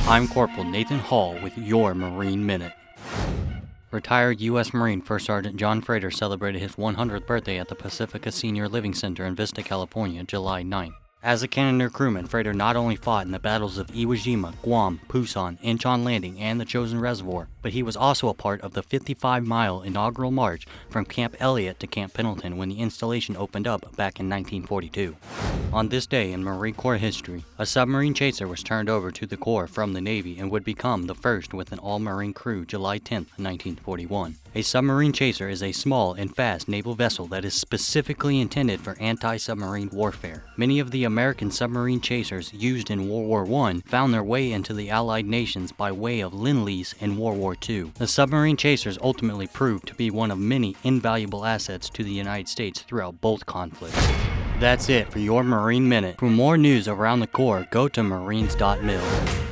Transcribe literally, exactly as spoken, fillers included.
I'm Corporal Nathan Hall with your Marine Minute. Retired U S Marine First Sergeant John Frater celebrated his one hundredth birthday at the Pacifica Senior Living Center in Vista, California, July ninth. As a Cannoneer crewman, Frater not only fought in the battles of Iwo Jima, Guam, Pusan, Incheon Landing, and the Chosin Reservoir, but he was also a part of the fifty-five mile inaugural march from Camp Elliott to Camp Pendleton when the installation opened up back in nineteen forty-two. On this day in Marine Corps history, a submarine chaser was turned over to the Corps from the Navy and would become the first with an all-Marine crew July tenth, nineteen forty-one. A submarine chaser is a small and fast naval vessel that is specifically intended for anti-submarine warfare. Many of the American submarine chasers used in World War One found their way into the Allied nations by way of Lend-Lease in World War Two. The submarine chasers ultimately proved to be one of many invaluable assets to the United States throughout both conflicts. That's it for your Marine Minute. For more news around the Corps, go to marines dot mil.